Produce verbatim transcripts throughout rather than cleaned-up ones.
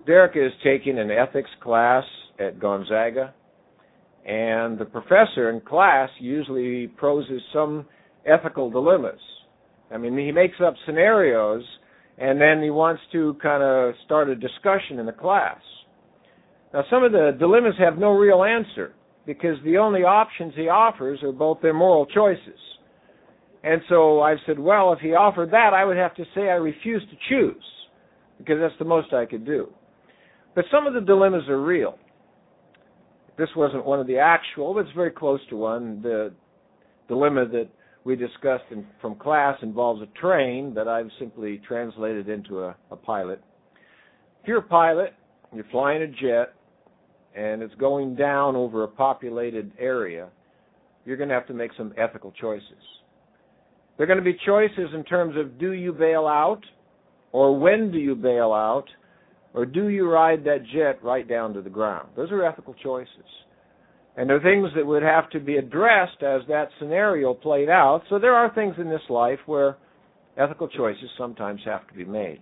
Derek is taking an ethics class at Gonzaga, and the professor in class usually poses some ethical dilemmas. I mean, he makes up scenarios, and then he wants to kind of start a discussion in the class. Now, some of the dilemmas have no real answer, because the only options he offers are both their moral choices. And so I said, well, if he offered that, I would have to say I refuse to choose, because that's the most I could do. But some of the dilemmas are real. This wasn't one of the actual, but it's very close to one. The dilemma that we discussed in, from class involves a train that I've simply translated into a, a pilot. If you're a pilot, you're flying a jet, and it's going down over a populated area, you're going to have to make some ethical choices. There are going to be choices in terms of, do you bail out, or when do you bail out, or do you ride that jet right down to the ground? Those are ethical choices. And there are things that would have to be addressed as that scenario played out. So there are things in this life where ethical choices sometimes have to be made.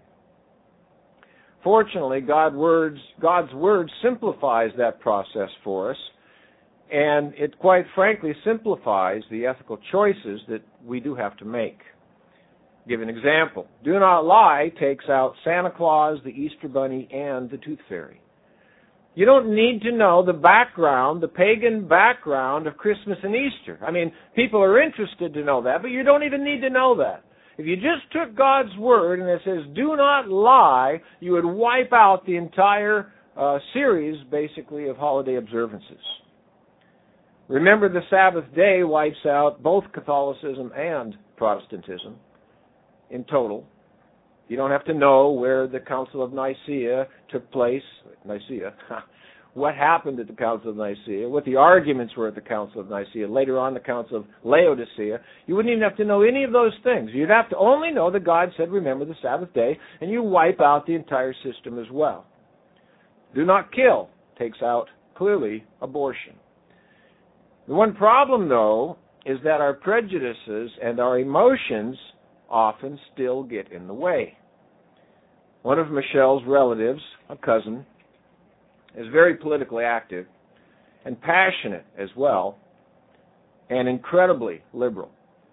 Fortunately, God words, God's Word simplifies that process for us, and it quite frankly simplifies the ethical choices that we do have to make. Give an example. Do not lie takes out Santa Claus, the Easter Bunny, and the Tooth Fairy. You don't need to know the background, the pagan background of Christmas and Easter. I mean, people are interested to know that, but you don't even need to know that. If you just took God's Word and it says, do not lie, you would wipe out the entire uh, series, basically, of holiday observances. Remember, the Sabbath day wipes out both Catholicism and Protestantism in total. You don't have to know where the Council of Nicaea took place. Nicaea. What happened at the Council of Nicaea, what the arguments were at the Council of Nicaea, later on the Council of Laodicea. You wouldn't even have to know any of those things. You'd have to only know that God said, remember the Sabbath day, and you wipe out the entire system as well. Do not kill takes out, clearly, abortion. The one problem, though, is that our prejudices and our emotions often still get in the way. One of Michelle's relatives, a cousin, is very politically active and passionate as well, and incredibly liberal.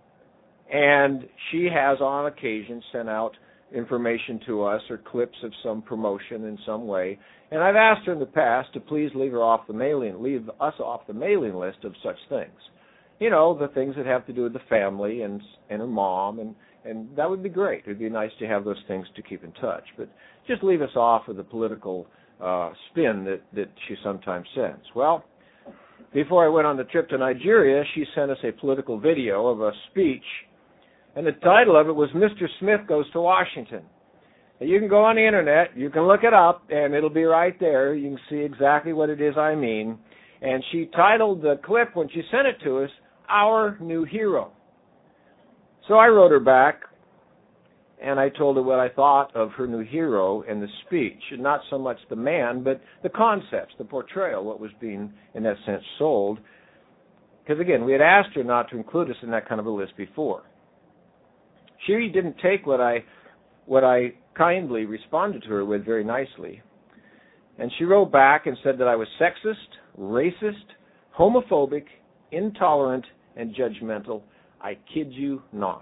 And she has on occasion sent out information to us or clips of some promotion in some way. And I've asked her in the past to please leave her off the mailing, leave us off the mailing list of such things. You know, the things that have to do with the family and and her mom, and, and that would be great. It would be nice to have those things to keep in touch. But just leave us off of the political uh, spin that, that she sometimes sends. Well, before I went on the trip to Nigeria, she sent us a political video of a speech, and the title of it was Mister Smith Goes to Washington. Now, you can go on the Internet, you can look it up, and it'll be right there. You can see exactly what it is I mean. And she titled the clip when she sent it to us, Our New Hero. So I wrote her back, and I told her what I thought of her new hero in the speech. And not so much the man, but the concepts, the portrayal, what was being, in that sense, sold. Because, again, we had asked her not to include us in that kind of a list before. She didn't take what I, what I kindly responded to her with very nicely. And she wrote back and said that I was sexist, racist, homophobic, intolerant, and judgmental. I kid you not.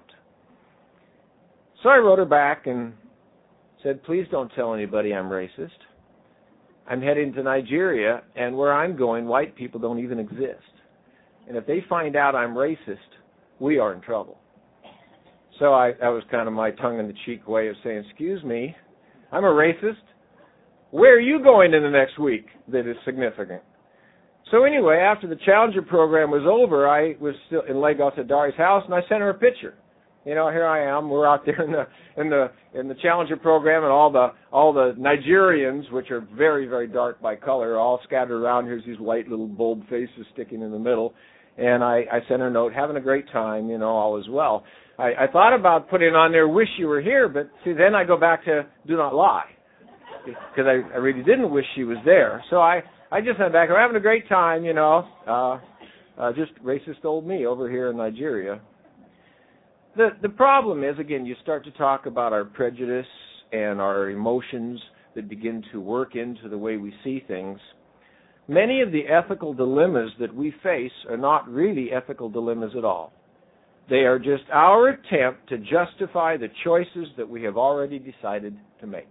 So I wrote her back and said, please don't tell anybody I'm racist. I'm heading to Nigeria, and where I'm going, white people don't even exist. And if they find out I'm racist, we are in trouble. So I, that was kind of my tongue-in-the-cheek way of saying, excuse me, I'm a racist. Where are you going in the next week that is significant? So anyway, after the Challenger program was over, I was still in Lagos at Dari's house, and I sent her a picture. You know, here I am. We're out there in the in the in the Challenger program, and all the all the Nigerians, which are very very dark by color, are all scattered around. Here's these white little bulb faces sticking in the middle, and I, I sent her a note, having a great time. You know, all is well. I, I thought about putting on there, wish you were here, but see, then I go back to do not lie, because I, I really didn't wish she was there. So I. I just went back. We're having a great time, you know. Uh, uh, just racist old me over here in Nigeria. The the problem is, again, you start to talk about our prejudice and our emotions that begin to work into the way we see things, many of the ethical dilemmas that we face are not really ethical dilemmas at all. They are just our attempt to justify the choices that we have already decided to make.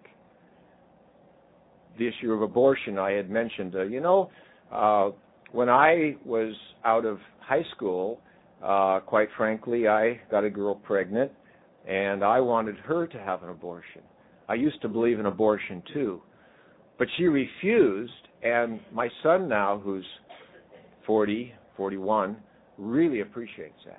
The issue of abortion I had mentioned. Uh, you know, uh, when I was out of high school, uh, quite frankly, I got a girl pregnant, and I wanted her to have an abortion. I used to believe in abortion too, but she refused, and my son now, who's forty, forty-one, really appreciates that.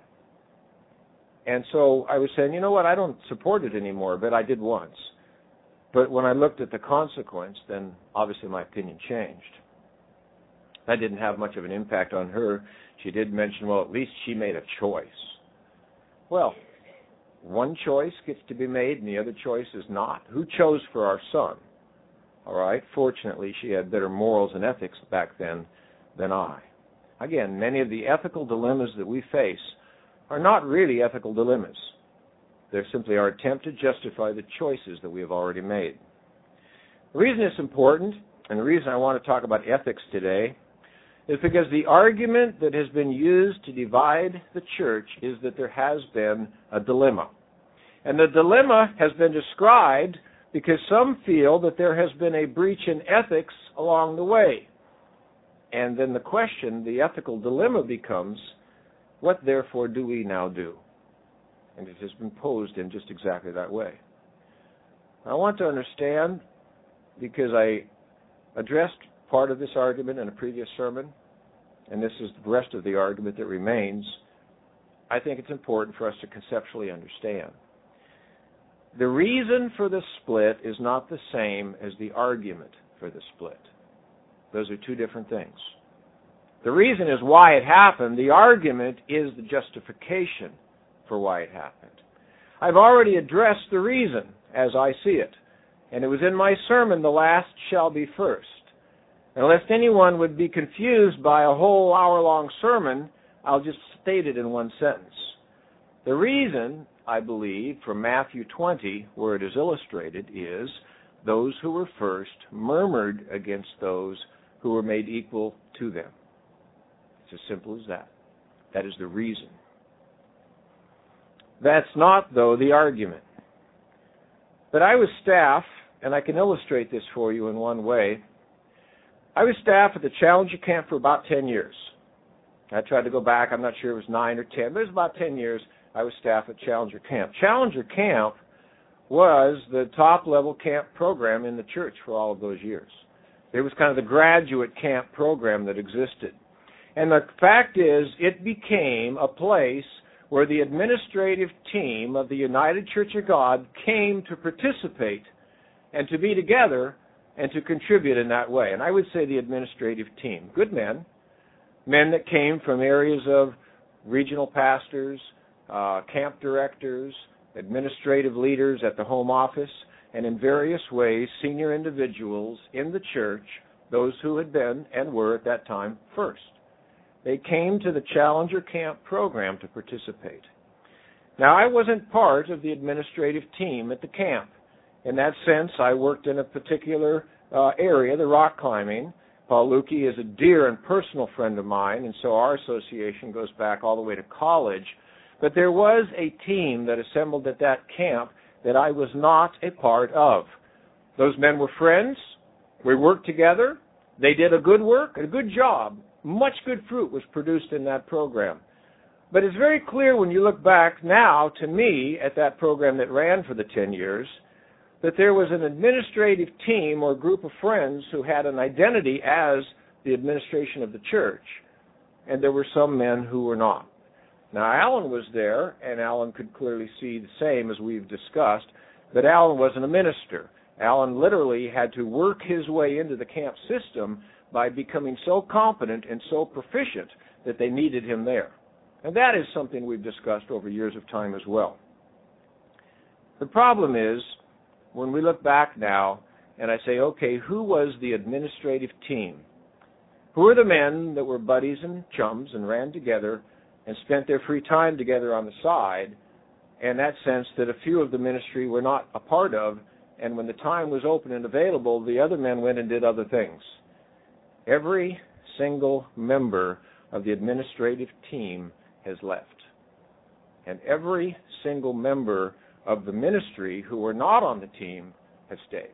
And so I was saying, you know what, I don't support it anymore, but I did once. But when I looked at the consequence, then obviously my opinion changed. That didn't have much of an impact on her. She did mention, well, at least she made a choice. Well, one choice gets to be made and the other choice is not. Who chose for our son? All right, fortunately, she had better morals and ethics back then than I. Again, many of the ethical dilemmas that we face are not really ethical dilemmas. They're simply our attempt to justify the choices that we have already made. The reason it's important, and the reason I want to talk about ethics today, is because the argument that has been used to divide the church is that there has been a dilemma. And the dilemma has been described because some feel that there has been a breach in ethics along the way. And then the question, the ethical dilemma becomes, what therefore do we now do? And it has been posed in just exactly that way. I want to understand, because I addressed part of this argument in a previous sermon, and this is the rest of the argument that remains, I think it's important for us to conceptually understand. The reason for the split is not the same as the argument for the split. Those are two different things. The reason is why it happened. The argument is the justification for why it happened. I've already addressed the reason as I see it, and it was in my sermon, "The last shall be first." And lest anyone would be confused by a whole hour-long sermon, I'll just state it in one sentence. The reason, I believe, from Matthew twenty, where it is illustrated, is those who were first murmured against those who were made equal to them. It's as simple as that. That is the reason. That's not, though, the argument. But I was staff, and I can illustrate this for you in one way. I was staff at the Challenger Camp for about ten years. I tried to go back. I'm not sure it was nine or ten, but it was about ten years I was staff at Challenger Camp. Challenger Camp was the top-level camp program in the church for all of those years. It was kind of the graduate camp program that existed. And the fact is, it became a place where the administrative team of the United Church of God came to participate and to be together and to contribute in that way. And I would say the administrative team, good men, men that came from areas of regional pastors, uh, camp directors, administrative leaders at the home office, and in various ways, senior individuals in the church, those who had been and were at that time first. They came to the Challenger Camp program to participate. Now, I wasn't part of the administrative team at the camp. In that sense, I worked in a particular uh, area, the rock climbing. Paul Lukey is a dear and personal friend of mine, and so our association goes back all the way to college. But there was a team that assembled at that camp that I was not a part of. Those men were friends. We worked together. They did a good work, a good job. Much good fruit was produced in that program. But it's very clear when you look back now to me at that program that ran for the ten years that there was an administrative team or group of friends who had an identity as the administration of the church, and there were some men who were not. Now, Alan was there, and Alan could clearly see the same as we've discussed, but Alan wasn't a minister. Alan literally had to work his way into the camp system by becoming so competent and so proficient that they needed him there. And that is something we've discussed over years of time as well. The problem is, when we look back now and I say, okay, who was the administrative team? Who were the men that were buddies and chums and ran together and spent their free time together on the side, and that sense that a few of the ministry were not a part of, and when the time was open and available, the other men went and did other things. Every single member of the administrative team has left. And every single member of the ministry who were not on the team have stayed.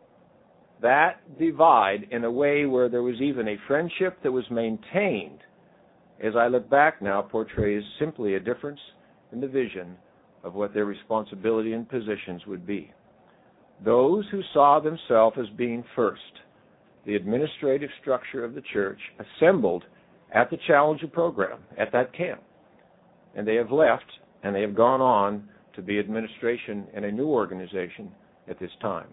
That divide, in a way where there was even a friendship that was maintained, as I look back now, portrays simply a difference in the vision of what their responsibility and positions would be. Those who saw themselves as being first, the administrative structure of the church, assembled at the Challenger program, at that camp. And they have left, and they have gone on to be administration in a new organization at this time.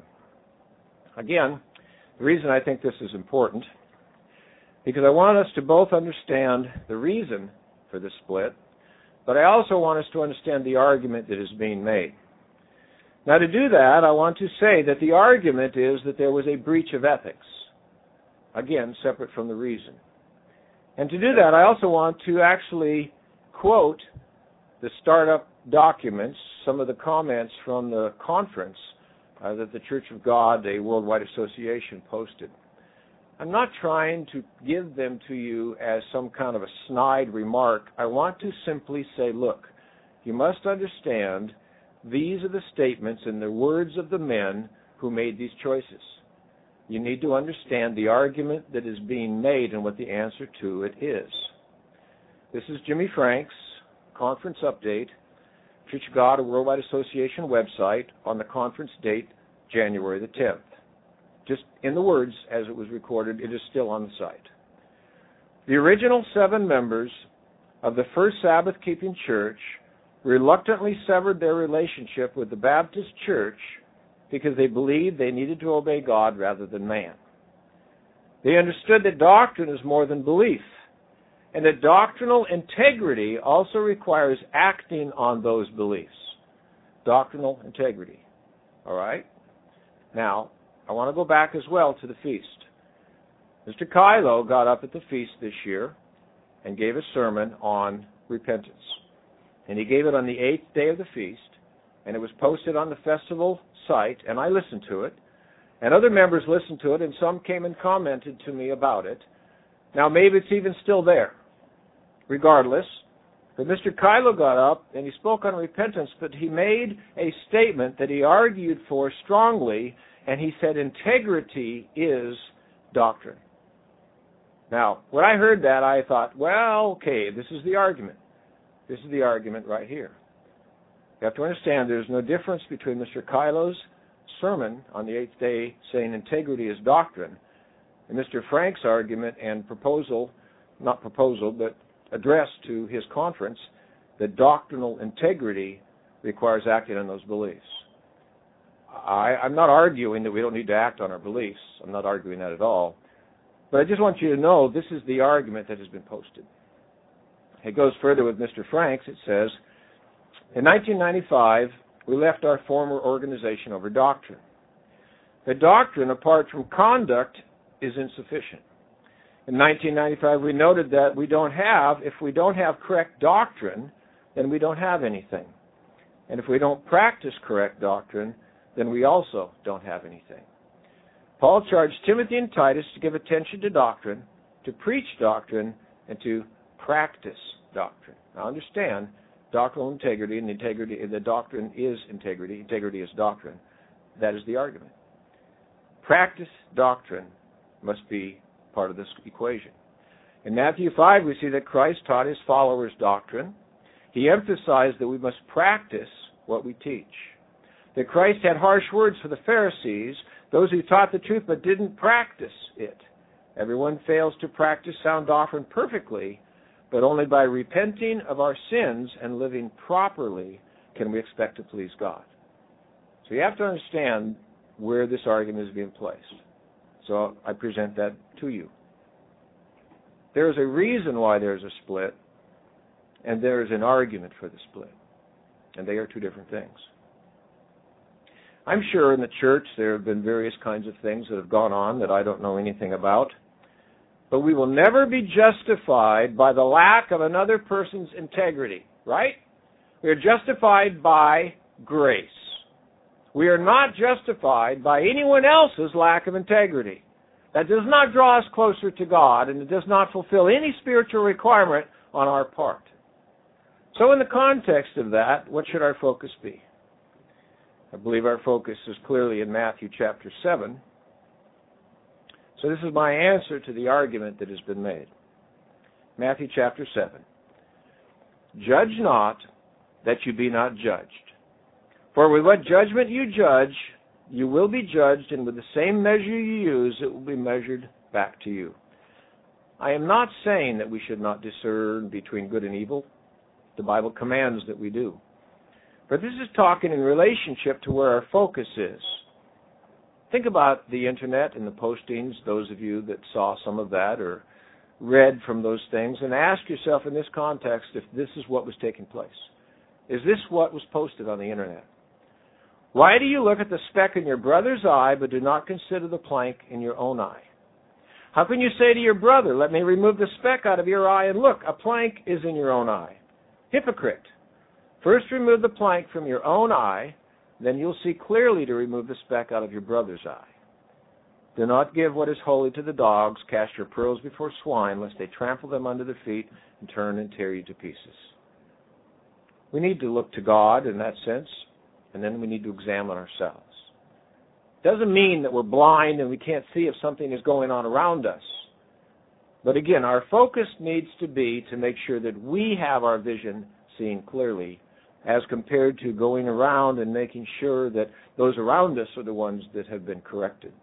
Again, the reason I think this is important, because I want us to both understand the reason for the split, but I also want us to understand the argument that is being made. Now, to do that, I want to say that the argument is that there was a breach of ethics. Again, separate from the reason. And to do that, I also want to actually quote the startup documents, some of the comments from the conference uh, that the Church of God, a worldwide association, posted. I'm not trying to give them to you as some kind of a snide remark. I want to simply say, look, you must understand these are the statements and the words of the men who made these choices. You need to understand the argument that is being made and what the answer to it is. This is Jimmy Frank's conference update, Church of God, a Worldwide Association website, on the conference date, January the tenth. Just in the words as it was recorded, it is still on the site. The original seven members of the First Sabbath-keeping church reluctantly severed their relationship with the Baptist church because they believed they needed to obey God rather than man. They understood that doctrine is more than belief, and that doctrinal integrity also requires acting on those beliefs. Doctrinal integrity. All right? Now, I want to go back as well to the feast. Mister Kylo got up at the feast this year and gave a sermon on repentance. And he gave it on the eighth day of the feast, and it was posted on the festival site, and I listened to it, and other members listened to it, and some came and commented to me about it. Now, maybe it's even still there. Regardless, but Mister Kylo got up, and he spoke on repentance, but he made a statement that he argued for strongly, and he said integrity is doctrine. Now, when I heard that, I thought, well, okay, this is the argument. This is the argument right here. You have to understand there's no difference between Mister Kylo's sermon on the eighth day saying integrity is doctrine and Mister Frank's argument and proposal, not proposal, but address to his conference that doctrinal integrity requires acting on those beliefs. I, I'm not arguing that we don't need to act on our beliefs. I'm not arguing that at all. But I just want you to know this is the argument that has been posted. It goes further with Mister Frank's. It says, in nineteen ninety-five, we left our former organization over doctrine. The doctrine, apart from conduct, is insufficient. In nineteen ninety-five, we noted that we don't have, if we don't have correct doctrine, then we don't have anything. And if we don't practice correct doctrine, then we also don't have anything. Paul charged Timothy and Titus to give attention to doctrine, to preach doctrine, and to practice doctrine. Now understand, doctrinal integrity and integrity, the doctrine is integrity, integrity is doctrine. That is the argument. Practice doctrine must be part of this equation. In Matthew five, we see that Christ taught his followers doctrine. He emphasized that we must practice what we teach. That Christ had harsh words for the Pharisees, those who taught the truth but didn't practice it. Everyone fails to practice sound doctrine perfectly, but only by repenting of our sins and living properly can we expect to please God. So you have to understand where this argument is being placed. So I present that to you. There is a reason why there's a split, and there is an argument for the split. And they are two different things. I'm sure in the church there have been various kinds of things that have gone on that I don't know anything about. But we will never be justified by the lack of another person's integrity, right? We are justified by grace. We are not justified by anyone else's lack of integrity. That does not draw us closer to God, and it does not fulfill any spiritual requirement on our part. So in the context of that, what should our focus be? I believe our focus is clearly in Matthew chapter seven. So this is my answer to the argument that has been made. Matthew chapter seven. Judge not, that you be not judged. For with what judgment you judge, you will be judged, and with the same measure you use, it will be measured back to you. I am not saying that we should not discern between good and evil. The Bible commands that we do. But this is talking in relationship to where our focus is. Think about the internet and the postings, those of you that saw some of that or read from those things, and ask yourself in this context if this is what was taking place. Is this what was posted on the internet? Why do you look at the speck in your brother's eye but do not consider the plank in your own eye? How can you say to your brother, let me remove the speck out of your eye, and look, a plank is in your own eye? Hypocrite! First remove the plank from your own eye, then you'll see clearly to remove the speck out of your brother's eye. Do not give what is holy to the dogs, cast your pearls before swine, lest they trample them under their feet and turn and tear you to pieces. We need to look to God in that sense, and then we need to examine ourselves. It doesn't mean that we're blind and we can't see if something is going on around us. But again, our focus needs to be to make sure that we have our vision seen clearly as compared to going around and making sure that those around us are the ones that have been corrected.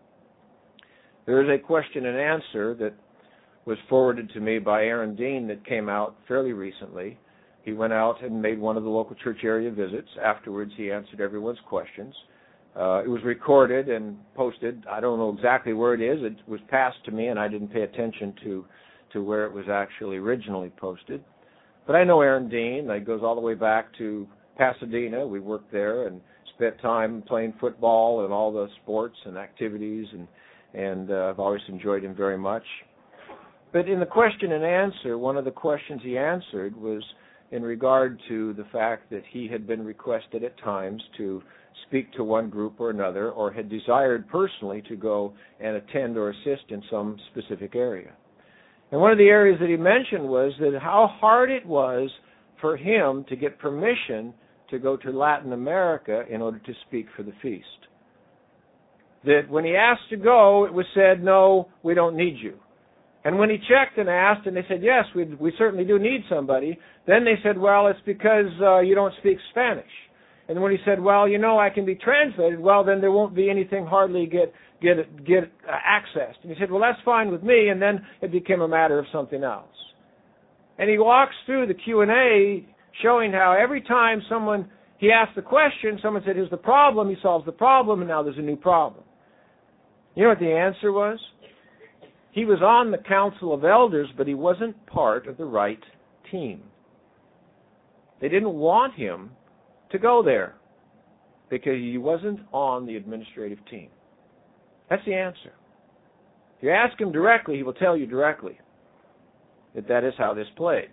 There is a question and answer that was forwarded to me by Aaron Dean that came out fairly recently. He went out and made one of the local church area visits. Afterwards, he answered everyone's questions. Uh, it was recorded and posted. I don't know exactly where it is. It was passed to me, and I didn't pay attention to, to where it was actually originally posted. But I know Aaron Dean. It goes all the way back to Pasadena. We worked there and spent time playing football and all the sports and activities, and, and uh, I've always enjoyed him very much. But in the question and answer, one of the questions he answered was in regard to the fact that he had been requested at times to speak to one group or another, or had desired personally to go and attend or assist in some specific area. And one of the areas that he mentioned was that how hard it was for him to get permission to go to Latin America in order to speak for the feast. That when he asked to go, it was said, no, we don't need you. And when he checked and asked, and they said, yes, we, we certainly do need somebody, then they said, well, it's because uh, you don't speak Spanish. And when he said, well, you know, I can be translated, well, then there won't be anything hardly get get get uh, accessed. And he said, well, that's fine with me, and then it became a matter of something else. And he walks through the Q and A showing how every time someone, he asked the question, someone said, here's the problem, he solves the problem, and now there's a new problem. You know what the answer was? He was on the council of elders, but he wasn't part of the right team. They didn't want him to go there because he wasn't on the administrative team. That's the answer. If you ask him directly, he will tell you directly that that is how this played.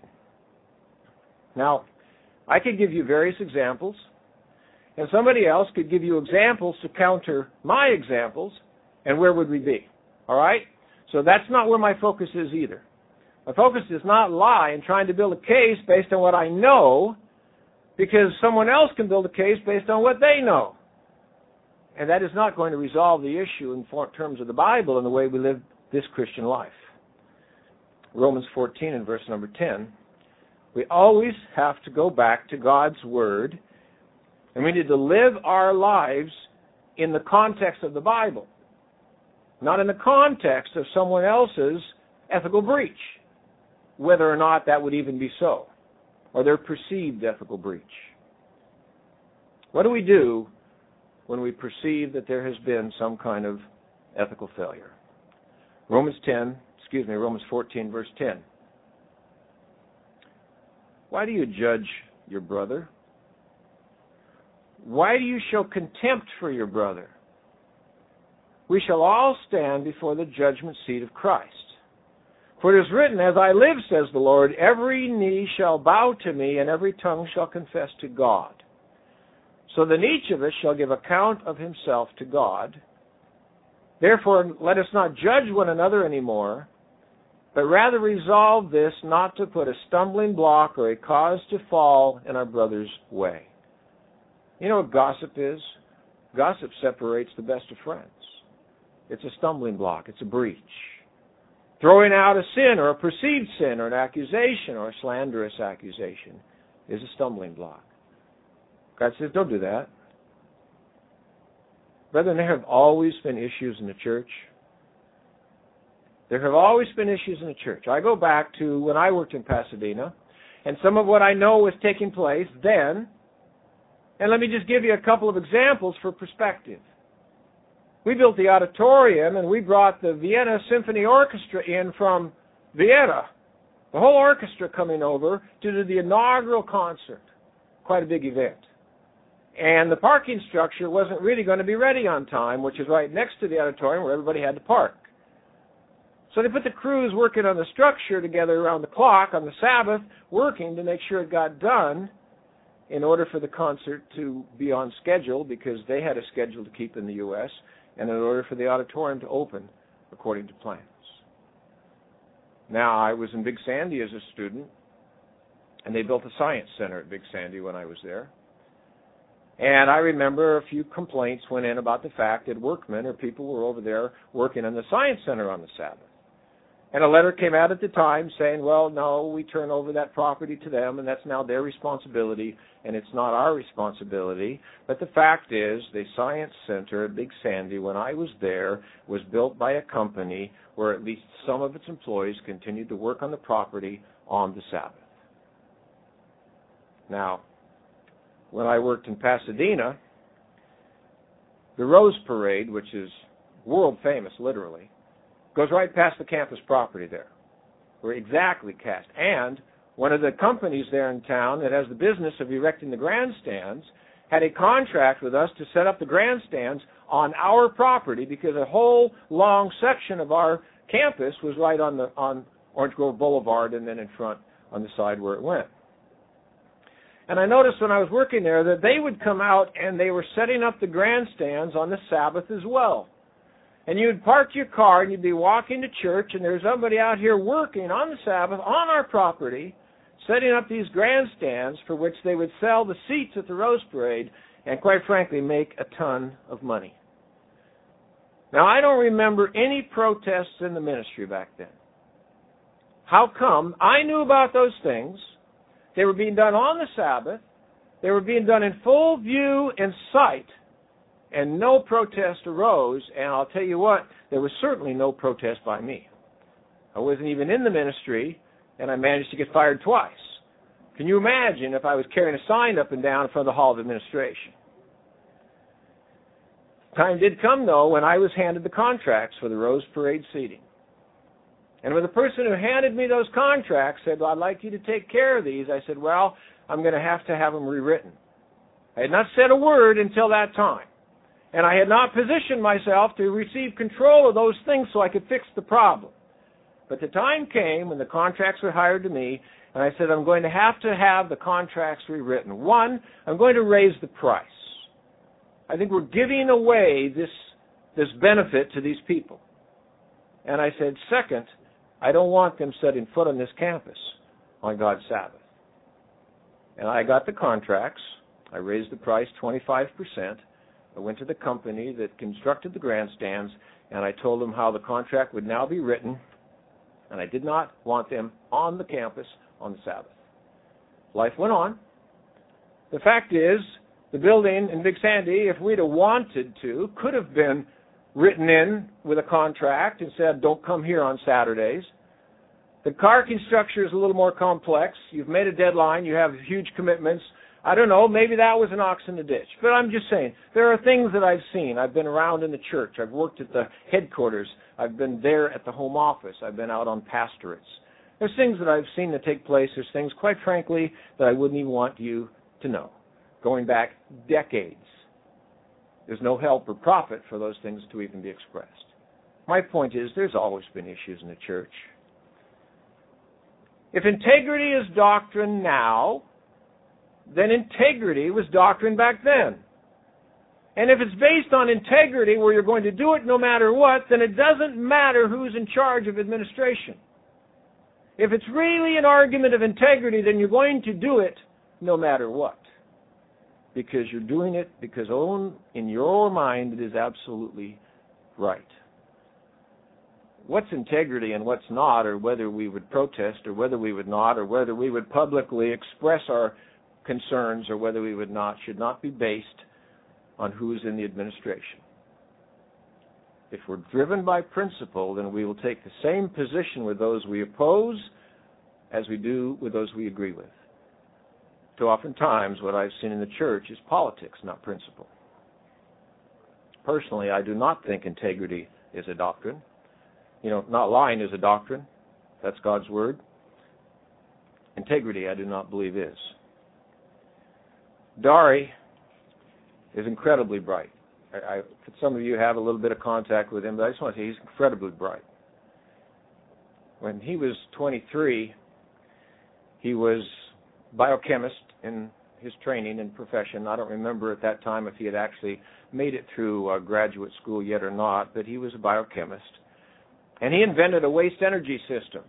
Now, I could give you various examples, and somebody else could give you examples to counter my examples, and where would we be? All right? So that's not where my focus is either. My focus does not lie in trying to build a case based on what I know, because someone else can build a case based on what they know. And that is not going to resolve the issue in terms of the Bible and the way we live this Christian life. Romans fourteen and verse number ten. We always have to go back to God's Word, and we need to live our lives in the context of the Bible, not in the context of someone else's ethical breach, whether or not that would even be so, or their perceived ethical breach. What do we do when we perceive that there has been some kind of ethical failure? Romans ten, excuse me, Romans fourteen, verse ten. Why do you judge your brother? Why do you show contempt for your brother? We shall all stand before the judgment seat of Christ. For it is written, as I live, says the Lord, every knee shall bow to me, and every tongue shall confess to God. So then each of us shall give account of himself to God. Therefore, let us not judge one another anymore, but rather resolve this, not to put a stumbling block or a cause to fall in our brother's way. You know what gossip is? Gossip separates the best of friends. It's a stumbling block. It's a breach. Throwing out a sin or a perceived sin or an accusation or a slanderous accusation is a stumbling block. God says, don't do that. Brethren, there have always been issues in the church. There have always been issues in the church. I go back to when I worked in Pasadena, and some of what I know was taking place then. And let me just give you a couple of examples for perspective. We built the auditorium, and we brought the Vienna Symphony Orchestra in from Vienna. The whole orchestra coming over to do the inaugural concert. Quite a big event. And the parking structure wasn't really going to be ready on time, which is right next to the auditorium where everybody had to park. So they put the crews working on the structure together around the clock on the Sabbath, working to make sure it got done in order for the concert to be on schedule, because they had a schedule to keep in the U S, and in order for the auditorium to open according to plans. Now, I was in Big Sandy as a student, and they built a science center at Big Sandy when I was there. And I remember a few complaints went in about the fact that workmen or people were over there working in the science center on the Sabbath. And a letter came out at the time saying, well, no, we turn over that property to them, and that's now their responsibility, and it's not our responsibility. But the fact is, the science center at Big Sandy, when I was there, was built by a company where at least some of its employees continued to work on the property on the Sabbath. Now, when I worked in Pasadena, the Rose Parade, which is world famous, literally, goes right past the campus property there. We're exactly cast. And one of the companies there in town that has the business of erecting the grandstands had a contract with us to set up the grandstands on our property, because a whole long section of our campus was right on the on Orange Grove Boulevard and then in front on the side where it went. And I noticed when I was working there that they would come out and they were setting up the grandstands on the Sabbath as well. And you'd park your car and you'd be walking to church, and there's somebody out here working on the Sabbath on our property, setting up these grandstands for which they would sell the seats at the Rose Parade and, quite frankly, make a ton of money. Now, I don't remember any protests in the ministry back then. How come? I knew about those things. They were being done on the Sabbath. They were being done in full view and sight, and no protest arose. And I'll tell you what, there was certainly no protest by me. I wasn't even in the ministry, and I managed to get fired twice. Can you imagine if I was carrying a sign up and down in front of the Hall of Administration? Time did come, though, when I was handed the contracts for the Rose Parade seating. And when the person who handed me those contracts said, well, I'd like you to take care of these, I said, well, I'm going to have to have them rewritten. I had not said a word until that time. And I had not positioned myself to receive control of those things so I could fix the problem. But the time came when the contracts were hired to me, and I said, I'm going to have to have the contracts rewritten. One, I'm going to raise the price. I think we're giving away this, this benefit to these people. And I said, second, I don't want them setting foot on this campus on God's Sabbath. And I got the contracts. I raised the price twenty-five percent. I went to the company that constructed the grandstands, and I told them how the contract would now be written, and I did not want them on the campus on the Sabbath. Life went on. The fact is, the building in Big Sandy, if we'd have wanted to, could have been written in with a contract and said, don't come here on Saturdays. The parking structure is a little more complex. You've made a deadline. You have huge commitments. I don't know. Maybe that was an ox in the ditch. But I'm just saying, there are things that I've seen. I've been around in the church. I've worked at the headquarters. I've been there at the home office. I've been out on pastorates. There's things that I've seen that take place. There's things, quite frankly, that I wouldn't even want you to know, going back decades. There's no help or profit for those things to even be expressed. My point is, there's always been issues in the church. If integrity is doctrine now, then integrity was doctrine back then. And if it's based on integrity, where you're going to do it no matter what, then it doesn't matter who's in charge of administration. If it's really an argument of integrity, then you're going to do it no matter what. Because you're doing it because own, in your mind it is absolutely right. What's integrity and what's not, or whether we would protest or whether we would not, or whether we would publicly express our concerns or whether we would not, should not be based on who's in the administration. If we're driven by principle, then we will take the same position with those we oppose as we do with those we agree with. Too oftentimes, what I've seen in the church is politics, not principle. Personally, I do not think integrity is a doctrine. You know, not lying is a doctrine. That's God's word. Integrity, I do not believe, is. Dari is incredibly bright. I, I, some of you have a little bit of contact with him, but I just want to say he's incredibly bright. When he was twenty-three, he was biochemist in his training and profession. I don't remember at that time if he had actually made it through uh, graduate school yet or not, but he was a biochemist. And he invented a waste energy system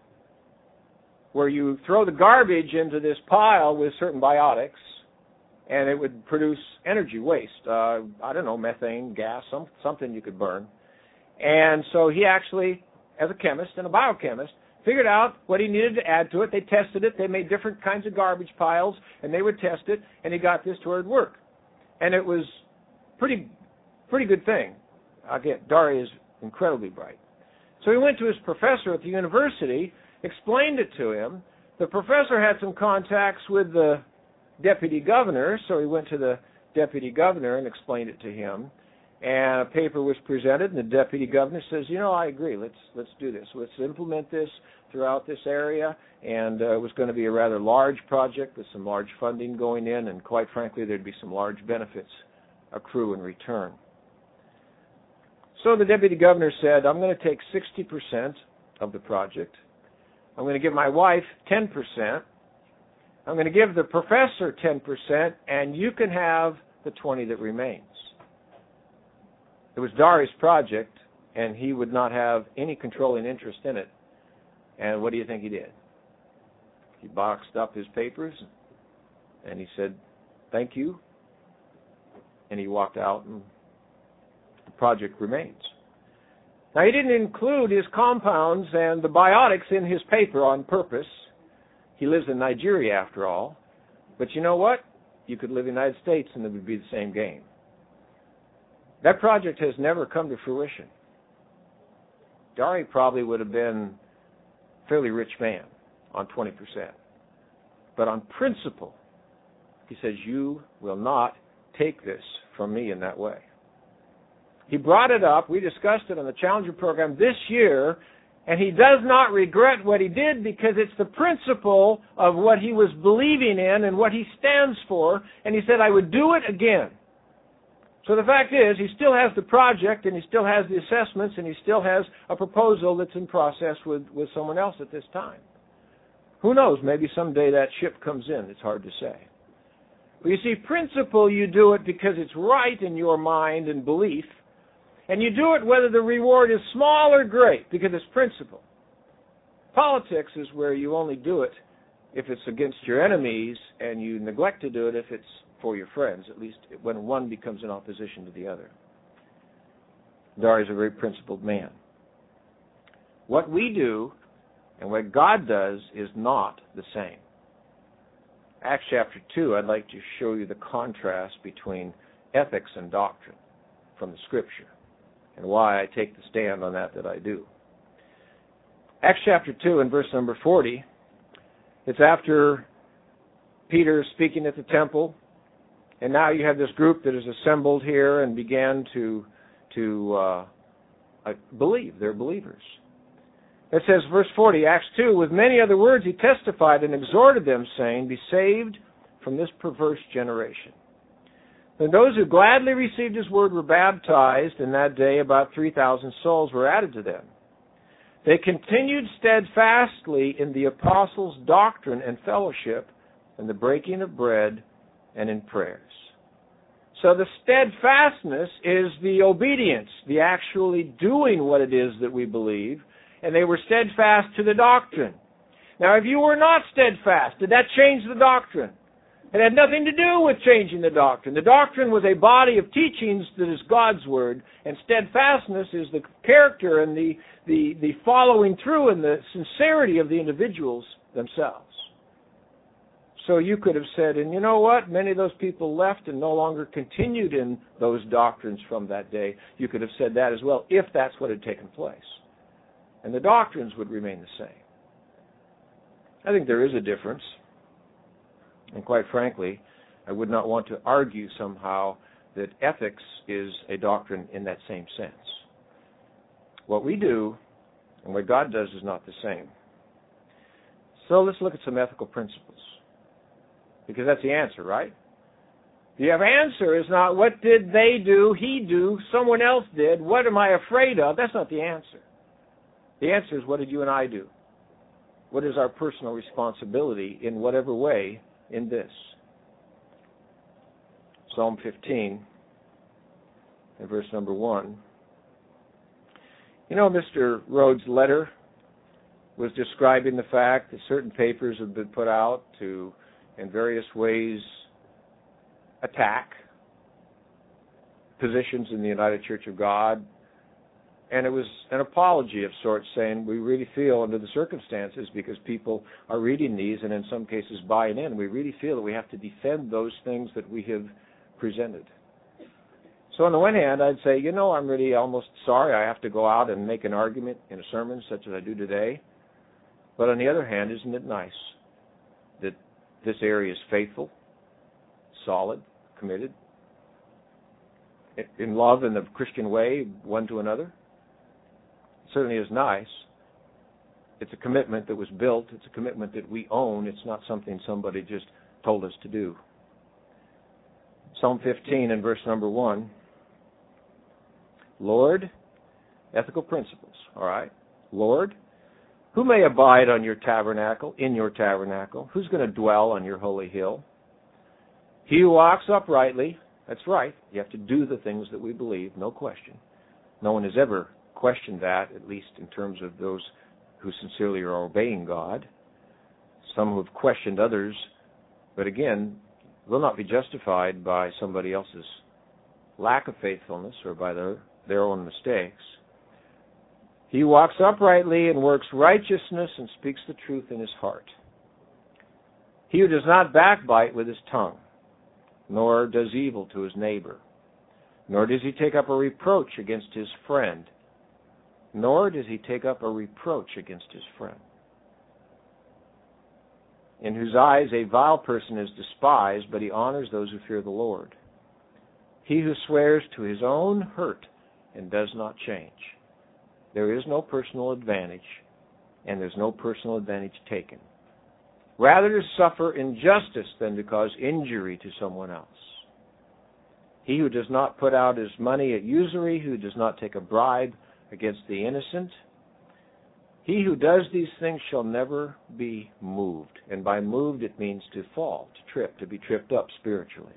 where you throw the garbage into this pile with certain biotics, and it would produce energy waste. Uh, I don't know, methane, gas, some, something you could burn. And so he actually, as a chemist and a biochemist, figured out what he needed to add to it. They tested it. They made different kinds of garbage piles, and they would test it, and he got this to where it would work. And it was pretty pretty good thing. Again, Dari is incredibly bright. So he went to his professor at the university, explained it to him. The professor had some contacts with the deputy governor, so he went to the deputy governor and explained it to him. And a paper was presented, and the deputy governor says, you know, I agree, let's let's do this. Let's implement this throughout this area. And uh, it was going to be a rather large project with some large funding going in, and quite frankly, there'd be some large benefits accrue in return. So the deputy governor said, I'm going to take sixty percent of the project. I'm going to give my wife ten percent. I'm going to give the professor ten percent, and you can have the twenty that remains. It was Dari's project, and he would not have any controlling interest in it. And what do you think he did? He boxed up his papers, and he said, thank you. And he walked out, and the project remains. Now, he didn't include his compounds and the biotics in his paper on purpose. He lives in Nigeria, after all. But you know what? You could live in the United States, and it would be the same game. That project has never come to fruition. Dari probably would have been a fairly rich man on twenty percent. But on principle, he says, you will not take this from me in that way. He brought it up. We discussed it on the Challenger program this year, and he does not regret what he did because it's the principle of what he was believing in and what he stands for, and he said, I would do it again. So the fact is, he still has the project, and he still has the assessments, and he still has a proposal that's in process with, with someone else at this time. Who knows? Maybe someday that ship comes in. It's hard to say. But you see, principle, you do it because it's right in your mind and belief, and you do it whether the reward is small or great because it's principle. Politics is where you only do it if it's against your enemies, and you neglect to do it if it's for your friends, at least when one becomes in opposition to the other. Dari is a very principled man. What we do and what God does is not the same. Acts chapter two, I'd like to show you the contrast between ethics and doctrine from the Scripture and why I take the stand on that that I do. Acts chapter two and verse number forty, it's after Peter speaking at the temple. And now you have this group that is assembled here and began to to uh, believe. They're believers. It says, verse forty, Acts two, with many other words he testified and exhorted them, saying, be saved from this perverse generation. And those who gladly received his word were baptized, and that day about three thousand souls were added to them. They continued steadfastly in the apostles' doctrine and fellowship, and the breaking of bread, and in prayers. So the steadfastness is the obedience, the actually doing what it is that we believe, and they were steadfast to the doctrine. Now, if you were not steadfast, did that change the doctrine? It had nothing to do with changing the doctrine. The doctrine was a body of teachings that is God's Word, and steadfastness is the character and the, the, the following through and the sincerity of the individuals themselves. So you could have said, and you know what? Many of those people left and no longer continued in those doctrines from that day. You could have said that as well, if that's what had taken place. And the doctrines would remain the same. I think there is a difference. And quite frankly, I would not want to argue somehow that ethics is a doctrine in that same sense. What we do and what God does is not the same. So let's look at some ethical principles. Because that's the answer, right? The answer is not what did they do, he do, someone else did, what am I afraid of? That's not the answer. The answer is what did you and I do? What is our personal responsibility in whatever way in this? Psalm fifteen, and verse number one. You know, Mister Rhodes' letter was describing the fact that certain papers have been put out to, in various ways, attack positions in the United Church of God. And it was an apology of sorts, saying we really feel under the circumstances, because people are reading these and in some cases buying in, we really feel that we have to defend those things that we have presented. So on the one hand, I'd say, you know, I'm really almost sorry I have to go out and make an argument in a sermon such as I do today. But on the other hand, isn't it nice that this area is faithful, solid, committed, in love in the Christian way, one to another? Certainly is nice. It's a commitment that was built. It's a commitment that we own. It's not something somebody just told us to do. Psalm fifteen and verse number one. Lord, ethical principles, all right? Lord, who may abide on your tabernacle, in your tabernacle? Who's going to dwell on your holy hill? He who walks uprightly, that's right. You have to do the things that we believe, no question. No one has ever questioned that, at least in terms of those who sincerely are obeying God. Some who have questioned others, but again, will not be justified by somebody else's lack of faithfulness or by their, their own mistakes. He walks uprightly and works righteousness and speaks the truth in his heart. He who does not backbite with his tongue, nor does evil to his neighbor, nor does he take up a reproach against his friend, nor does he take up a reproach against his friend, in whose eyes a vile person is despised, but he honors those who fear the Lord. He who swears to his own hurt and does not change. There is no personal advantage, and there's no personal advantage taken. Rather to suffer injustice than to cause injury to someone else. He who does not put out his money at usury, who does not take a bribe against the innocent, he who does these things shall never be moved. And by moved it means to fall, to trip, to be tripped up spiritually.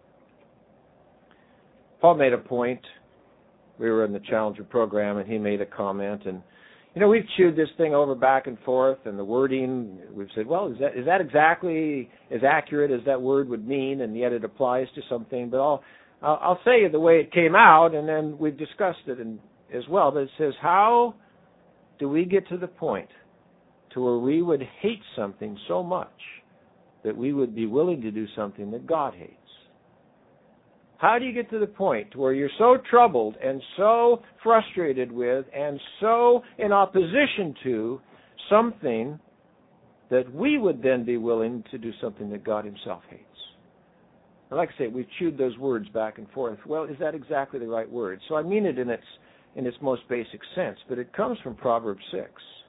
Paul made a point. We were in the Challenger program, and he made a comment, and you know, we've chewed this thing over back and forth, and the wording, we've said, well, is that is that exactly as accurate as that word would mean, and yet it applies to something. But I'll I'll, I'll say it the way it came out, and then we've discussed it in, as well. But it says, how do we get to the point to where we would hate something so much that we would be willing to do something that God hates? How do you get to the point where you're so troubled and so frustrated with and so in opposition to something that we would then be willing to do something that God himself hates? And like I say, we've chewed those words back and forth. Well, is that exactly the right word? So I mean it in its in its most basic sense, but it comes from Proverbs six.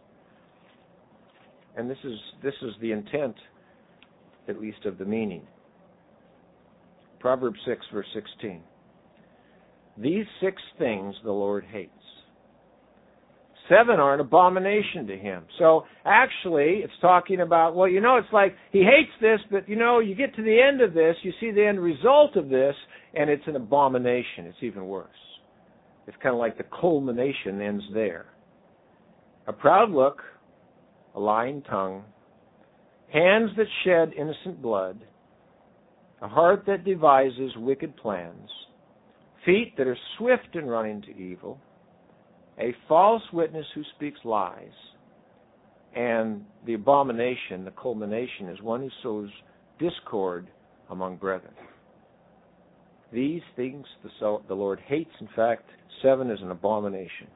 And this is this is the intent, at least, of the meaning. Proverbs six, verse sixteen. These six things the Lord hates. seven are an abomination to him. So actually, it's talking about, well, you know, it's like he hates this, but, you know, you get to the end of this, you see the end result of this, and it's an abomination. It's even worse. It's kind of like the culmination ends there. A proud look, a lying tongue, hands that shed innocent blood, a heart that devises wicked plans, feet that are swift in running to evil, a false witness who speaks lies, and the abomination, the culmination, is one who sows discord among brethren. These things the, so, the Lord hates. In fact, seven is an abomination.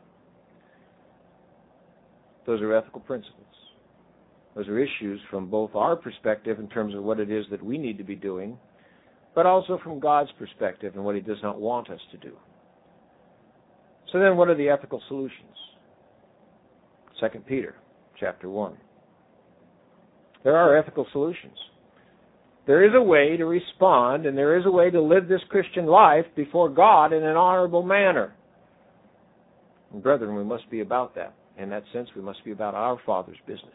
Those are ethical principles. Those are issues from both our perspective in terms of what it is that we need to be doing, but also from God's perspective and what He does not want us to do. So then what are the ethical solutions? Second Peter chapter one. There are ethical solutions. There is a way to respond, and there is a way to live this Christian life before God in an honorable manner. And brethren, we must be about that. In that sense, we must be about our Father's business.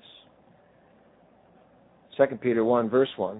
Second Peter one, verse one.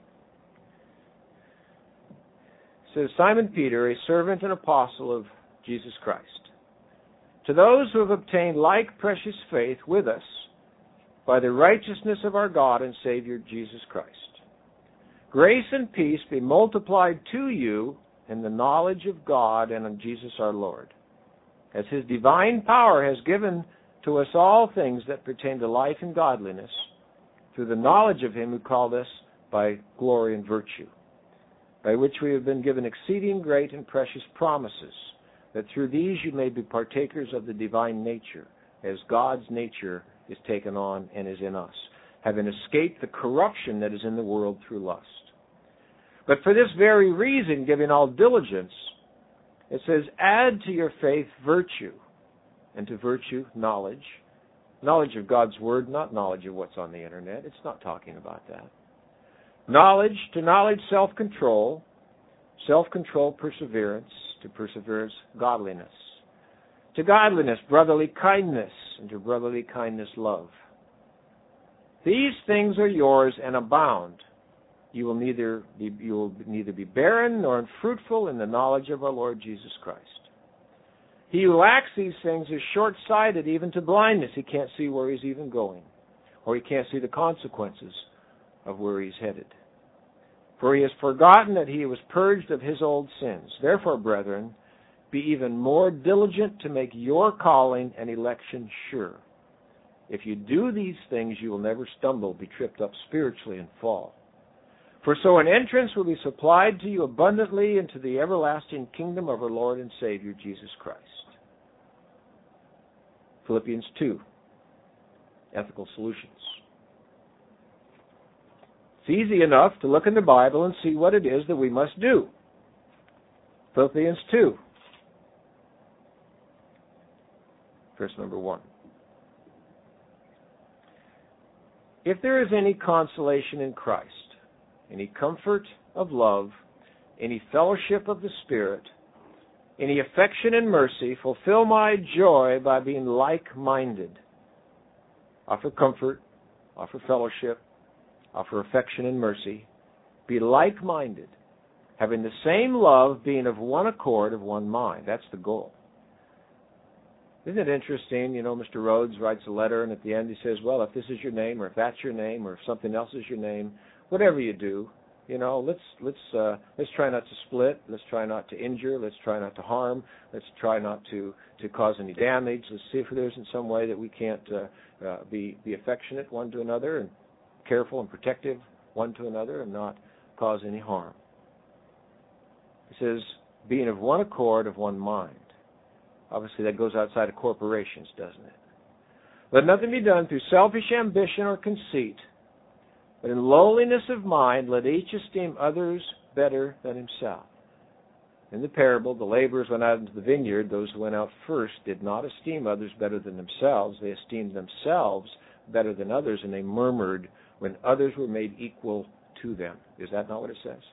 It says, Simon Peter, a servant and apostle of Jesus Christ, to those who have obtained like precious faith with us by the righteousness of our God and Savior Jesus Christ, grace and peace be multiplied to you in the knowledge of God and of Jesus our Lord, as His divine power has given to us all things that pertain to life and godliness, through the knowledge of Him who called us by glory and virtue, by which we have been given exceeding great and precious promises, that through these you may be partakers of the divine nature, as God's nature is taken on and is in us, having escaped the corruption that is in the world through lust. But for this very reason, giving all diligence, it says, add to your faith virtue, and to virtue knowledge. Knowledge of God's Word, not knowledge of what's on the Internet. It's not talking about that. Knowledge, to knowledge self-control, self-control perseverance, to perseverance godliness, to godliness brotherly kindness, and to brotherly kindness love. These things are yours and abound. You will neither be, you will neither be barren nor unfruitful in the knowledge of our Lord Jesus Christ. He who lacks these things is short-sighted even to blindness. He can't see where he's even going, or he can't see the consequences of where he's headed. For he has forgotten that he was purged of his old sins. Therefore, brethren, be even more diligent to make your calling and election sure. If you do these things, you will never stumble, be tripped up spiritually, and fall. For so an entrance will be supplied to you abundantly into the everlasting kingdom of our Lord and Savior, Jesus Christ. Philippians two, ethical solutions. It's easy enough to look in the Bible and see what it is that we must do. Philippians two, verse number one. If there is any consolation in Christ, any comfort of love, any fellowship of the Spirit, any affection and mercy, fulfill my joy by being like-minded. Offer comfort, offer fellowship, offer affection and mercy. Be like-minded, having the same love, being of one accord, of one mind. That's the goal. Isn't it interesting? You know, Mister Rhodes writes a letter, and at the end he says, well, if this is your name, or if that's your name, or if something else is your name, whatever you do, you know, let's let's uh, let's try not to split. Let's try not to injure. Let's try not to harm. Let's try not to, to cause any damage. Let's see if there's in some way that we can't uh, uh, be be affectionate one to another and careful and protective one to another and not cause any harm. It says, being of one accord, of one mind. Obviously, that goes outside of corporations, doesn't it? Let nothing be done through selfish ambition or conceit, but in lowliness of mind, let each esteem others better than himself. In the parable, the laborers went out into the vineyard. Those who went out first did not esteem others better than themselves. They esteemed themselves better than others, and they murmured when others were made equal to them. Is that not what it says?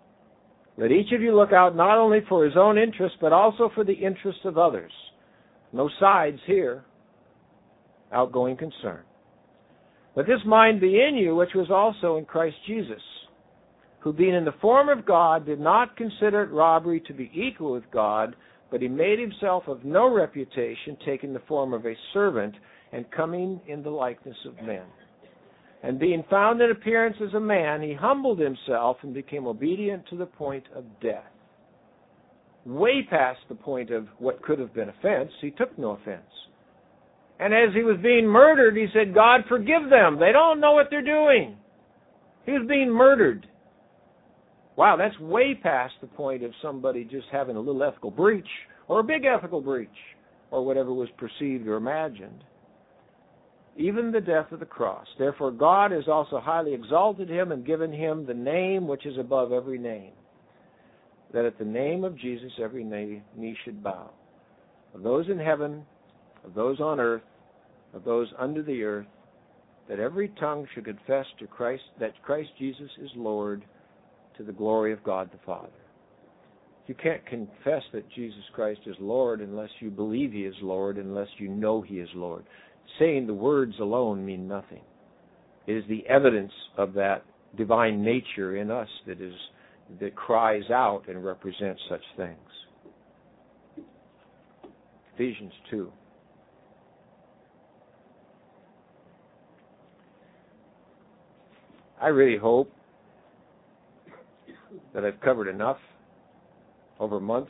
Let each of you look out not only for his own interest, but also for the interests of others. No sides here. Outgoing concern. Let this mind be in you, which was also in Christ Jesus, who being in the form of God did not consider it robbery to be equal with God, but he made himself of no reputation, taking the form of a servant, and coming in the likeness of men. And being found in appearance as a man, he humbled himself and became obedient to the point of death. Way past the point of what could have been offense, he took no offense. And as he was being murdered, he said, God, forgive them. They don't know what they're doing. He was being murdered. Wow, that's way past the point of somebody just having a little ethical breach or a big ethical breach or whatever was perceived or imagined. Even the death of the cross. Therefore, God has also highly exalted him and given him the name which is above every name, that at the name of Jesus every knee should bow, of those in heaven, of those on earth, of those under the earth, that every tongue should confess to Christ that Christ Jesus is Lord, to the glory of God the Father. You can't confess that Jesus Christ is Lord unless you believe he is Lord, unless you know he is Lord. Saying the words alone mean nothing. It is the evidence of that divine nature in us that is that cries out and represents such things. Ephesians two. I really hope that I've covered enough over months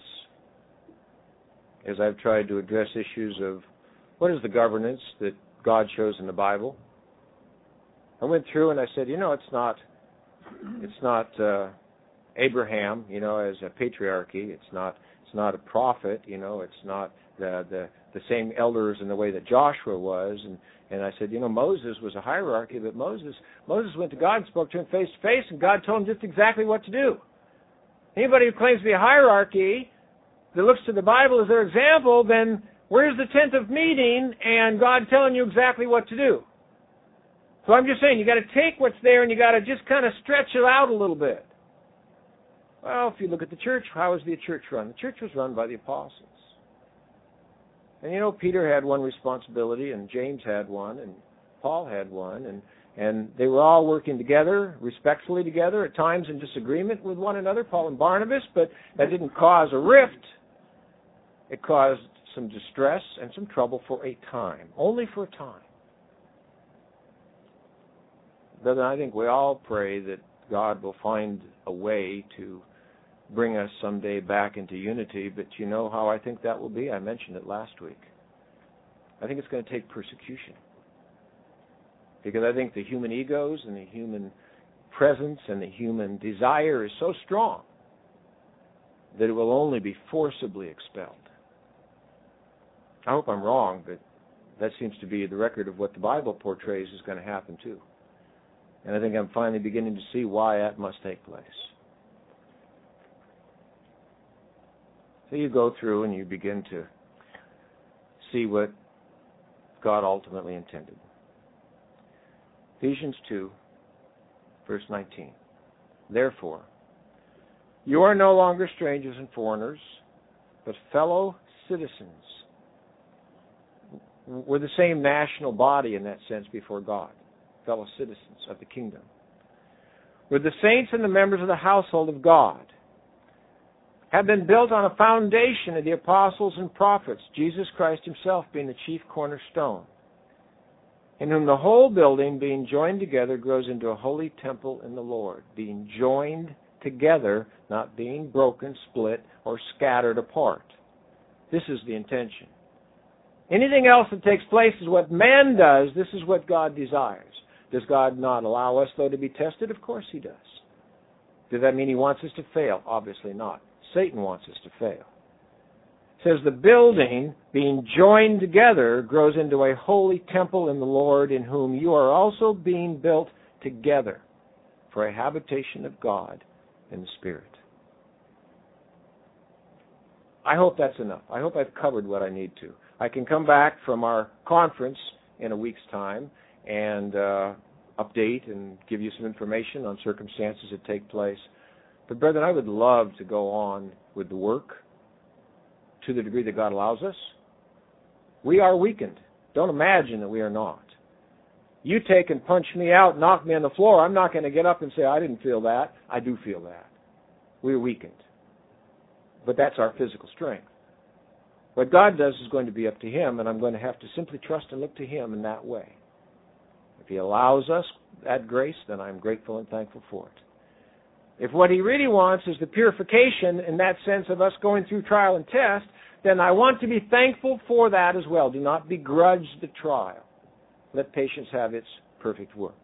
as I've tried to address issues of what is the governance that God shows in the Bible. I went through and I said, you know, it's not, it's not uh, Abraham, you know, as a patriarchy. It's not, it's not a prophet, you know. It's not the the the same elders in the way that Joshua was. And and I said, you know, Moses was a hierarchy, but Moses Moses went to God and spoke to him face to face, and God told him just exactly what to do. Anybody who claims to be a hierarchy that looks to the Bible as their example, then where's the tent of meeting and God telling you exactly what to do? So I'm just saying, you got to take what's there and you got to just kind of stretch it out a little bit. Well, if you look at the church, how is the church run? The church was run by the apostles. And you know, Peter had one responsibility, and James had one, and Paul had one, and and they were all working together, respectfully together, at times in disagreement with one another, Paul and Barnabas, but that didn't cause a rift. It caused some distress and some trouble for a time, only for a time. But I think we all pray that God will find a way to bring us someday back into unity, but you know how I think that will be? I mentioned it last week. I think it's going to take persecution. Because I think the human egos and the human presence and the human desire is so strong that it will only be forcibly expelled. I hope I'm wrong, but that seems to be the record of what the Bible portrays is going to happen too. And I think I'm finally beginning to see why that must take place. So you go through and you begin to see what God ultimately intended. Ephesians two, verse nineteen. Therefore, you are no longer strangers and foreigners, but fellow citizens. We're the same national body in that sense before God, fellow citizens of the kingdom. We're the saints and the members of the household of God, have been built on a foundation of the apostles and prophets, Jesus Christ himself being the chief cornerstone, in whom the whole building, being joined together, grows into a holy temple in the Lord, being joined together, not being broken, split, or scattered apart. This is the intention. Anything else that takes place is what man does. This is what God desires. Does God not allow us, though, to be tested? Of course he does. Does that mean he wants us to fail? Obviously not. Satan wants us to fail. It says the building, being joined together, grows into a holy temple in the Lord, in whom you are also being built together for a habitation of God in the Spirit. I hope that's enough. I hope I've covered what I need to. I can come back from our conference in a week's time and uh, update and give you some information on circumstances that take place. But, brethren, I would love to go on with the work to the degree that God allows us. We are weakened. Don't imagine that we are not. You take and punch me out, knock me on the floor, I'm not going to get up and say, I didn't feel that. I do feel that. We're weakened. But that's our physical strength. What God does is going to be up to Him, and I'm going to have to simply trust and look to Him in that way. If He allows us that grace, then I'm grateful and thankful for it. If what He really wants is the purification in that sense of us going through trial and test, then I want to be thankful for that as well. Do not begrudge the trial. Let patience have its perfect work.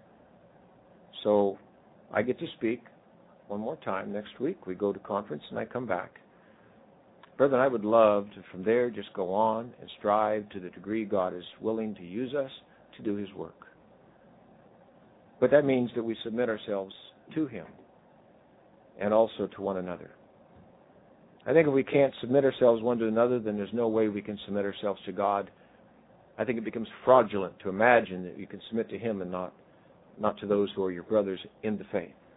So I get to speak one more time next week. We go to conference and I come back. Brethren, I would love to from there just go on and strive to the degree God is willing to use us to do His work. But that means that we submit ourselves to Him and also to one another. I think if we can't submit ourselves one to another, then there's no way we can submit ourselves to God. I think it becomes fraudulent to imagine that you can submit to Him and not, not to those who are your brothers in the faith.